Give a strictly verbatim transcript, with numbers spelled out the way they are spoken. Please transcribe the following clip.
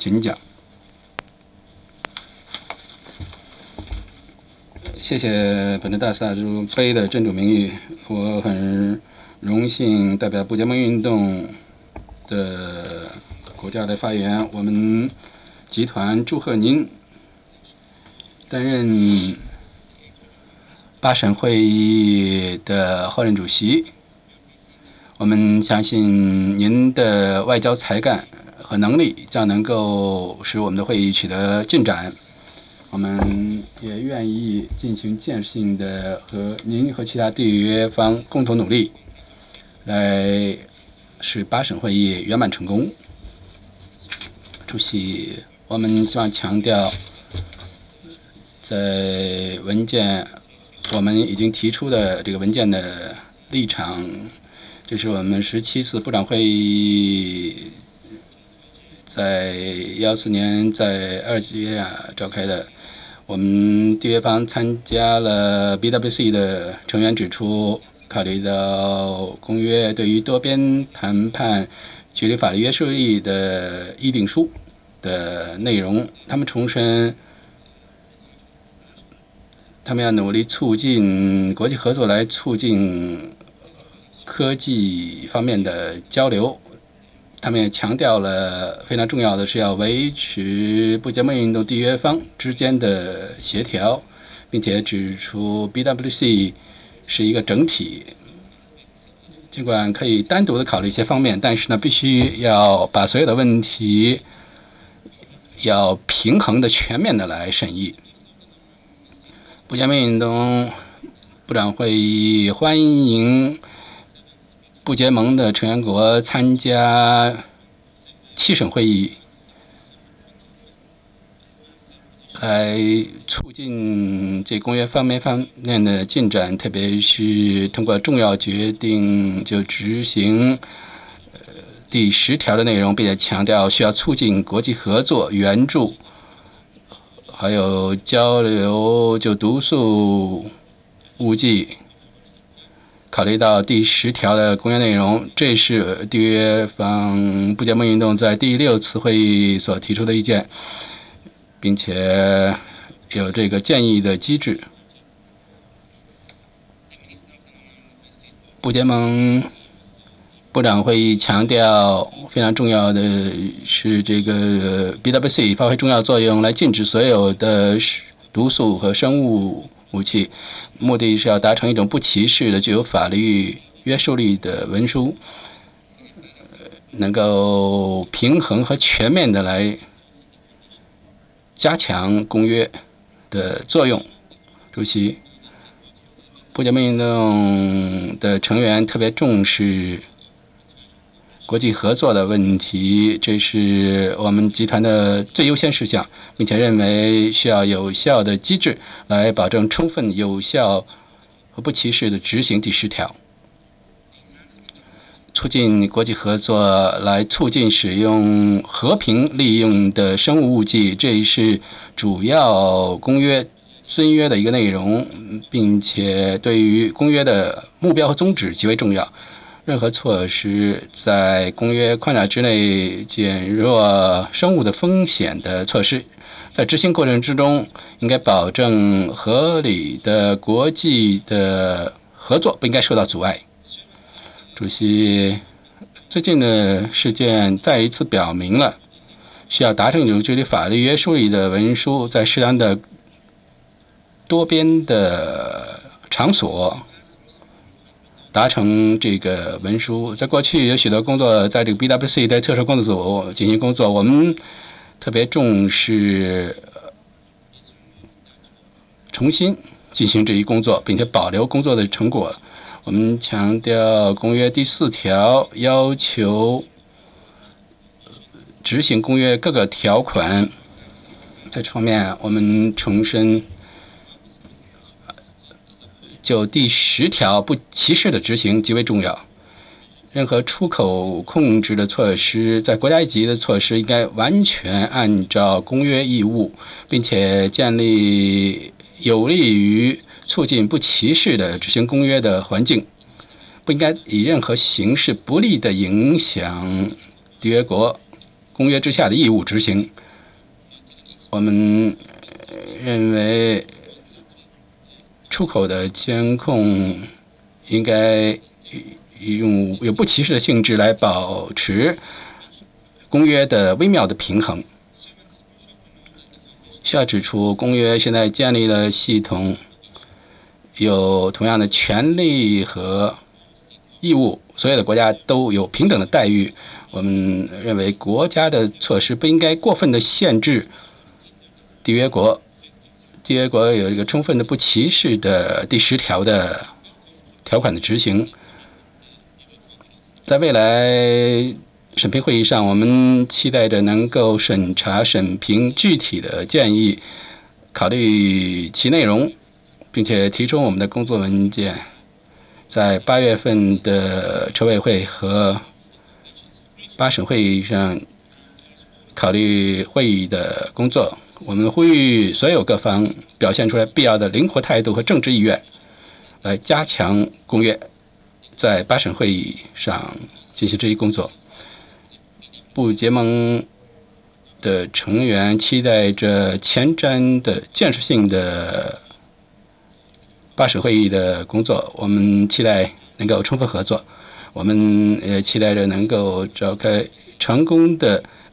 请讲。谢谢本次大萨朱杯的真主名誉，我很荣幸代表不结盟运动的国家的发言。我们集团祝贺您担任八审会议的后任主席。我们相信您的外交才干和能力将能够使我们的会议取得进展。我们也愿意进行建设性的和您和其他缔约方共同努力，来使八审会议圆满成功。主席，我们希望强调，在文件我们已经提出的这个文件的立场，这是我们十七次部长会议在幺四年在阿尔及利亚召开的。我们缔约方参加了 B W C 的成员指出，考虑到公约对于多边谈判具有法律约束力的议定书的内容，他们重申他们要努力促进国际合作，来促进科技方面的交流。他们也强调了非常重要的是要维持不结盟运动缔约方之间的协调，并且指出 B W C 是一个整体，尽管可以单独的考虑一些方面，但是呢，必须要把所有的问题要平衡的、全面的来审议。不结盟运动部长会议欢迎不结盟的成员国参加七审会议，来促进这公约方面方面的进展，特别是通过重要决定就执行呃第十条的内容，并且强调需要促进国际合作、援助，还有交流就毒素误剂。考虑到第十条的公约内容，这是缔约方不结盟运动在第六次会议所提出的意见，并且有这个建议的机制。不结盟部长会议强调，非常重要的是这个 B W C 发挥重要作用，来禁止所有的毒素和生物武器，目的是要达成一种不歧视的、具有法律约束力的文书，能够平衡和全面的来加强公约的作用。主席，不结盟运动的成员特别重视国际合作的问题，这是我们集团的最优先事项，并且认为需要有效的机制来保证充分、有效和不歧视的执行第十条，促进国际合作，来促进使用和平利用的生物武剂，这是主要公约遵约的一个内容，并且对于公约的目标和宗旨极为重要。任何措施在公约框架之内减弱生物的风险的措施，在执行过程之中应该保证合理的国际的合作，不应该受到阻碍。主席，最近的事件再一次表明了，需要达成有具体法律约束力的文书，在适当的多边的场所达成这个文书。在过去有许多工作在这个 B W C 的特殊工作组进行工作，我们特别重视重新进行这一工作，并且保留工作的成果。我们强调公约第四条要求执行公约各个条款，在这方面我们重申就第十条不歧视的执行极为重要。任何出口控制的措施，在国家一级的措施应该完全按照公约义务，并且建立有利于促进不歧视的执行公约的环境，不应该以任何形式不利的影响缔约国公约之下的义务执行。我们认为出口的监控应该用有不歧视的性质来保持公约的微妙的平衡。需要指出，公约现在建立了系统，有同样的权利和义务，所有的国家都有平等的待遇。我们认为国家的措施不应该过分的限制缔约国。缔约国有一个充分的不歧视的第十条的条款的执行。在未来审评会议上，我们期待着能够审查审评具体的建议，考虑其内容，并且提出我们的工作文件。在八月份的筹委会和八审会议上考虑会议的工作。我们呼吁所有各方表现出来必要的灵活态度和政治意愿，来加强公约在八审会议上进行这一工作。不结盟的成员期待着前瞻的建设性的八审会议的工作，我们期待能够充分合作。我们也期待着能够召开成功的